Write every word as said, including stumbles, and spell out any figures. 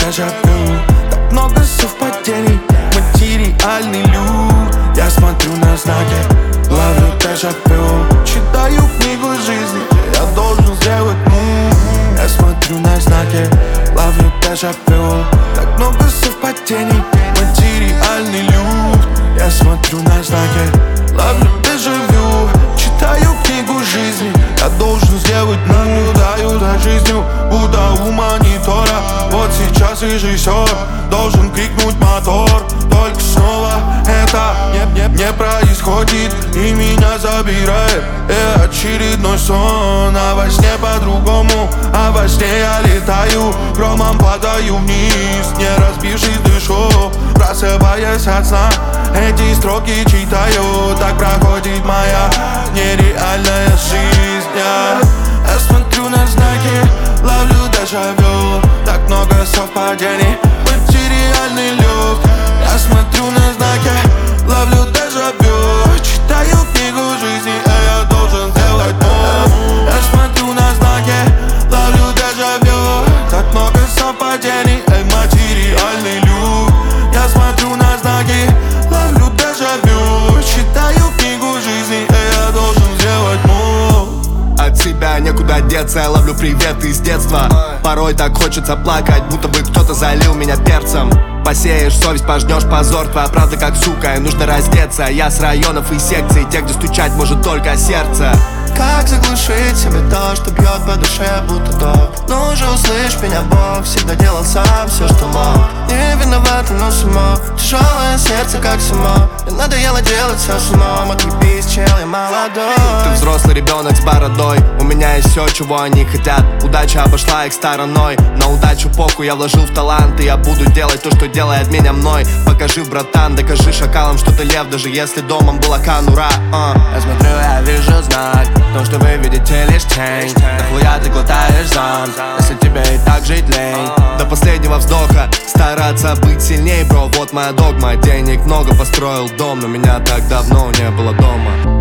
дежавю. Так много совпадений, материальный люд. Я смотрю на знаки, ловлю дежавю. Читаю книгу жизни, я должен сделать мув. Я смотрю на знаки, ловлю дежавю. Так много совпадений, материальный люд. Я смотрю на знаки, ловлю дежавю. Читаю книгу жизни, я должен сделать мув. Наблюдаю за жизнью, будто у монитора. Вот сейчас режиссер должен крикнуть мотор. Только снова это не, не, не происходит и меня забирает. И очередной сон, а во сне по-другому. А во сне я летаю, громом падаю вниз. Не разбившись дышу, просыпаясь от сна. Эти строки читаю, так проходит моя нереальная жизнь. Я, я смотрю на знаки, ловлю дежавю. Так много совпадений, материальный люд. Я смотрю на знаки, ловлю дежавю. Читаю книгу жизни, а я должен сделать мув. Я смотрю на знаки, ловлю дежавю. Так много совпадений, эй, материальный люд. Я смотрю на знаки, ловлю дежавю. Читаю книгу жизни, а я должен сделать мув. От себя некуда деться, я ловлю приветы из детства. Порой так хочется плакать, будто бы кто-то залил меня перцем. Посеешь совесть, пожнешь позор, твоя правда как сука, и нужно раздеться. Я с районов и секций, те, где стучать может только сердце. Как заглушить себе то, что бьет по душе, будто ток? Ну же услышь меня, Бог, всегда делал сам все, что мог. Не виноват, но само тяжелое сердце, как само. Мне надоело делать все с умом, отъебись, чел, я молодой. Ты взрослый ребенок с бородой, у меня есть все, чего они хотят. Удача обошла их стороной, на удачу похуй, я вложил в талант. И я буду делать то, что делает меня мной. Покажи, братан, докажи шакалам, что ты лев, даже если домом была конура. uh. Я смотрю, я вижу знак, то, что вы видите лишь тень. Нахуя ты глотаешь зам, если тебе и так жить лень. До последнего вздоха стараться быть сильней, бро, вот моя догма. Денег много, построил дом, но меня так давно не было дома.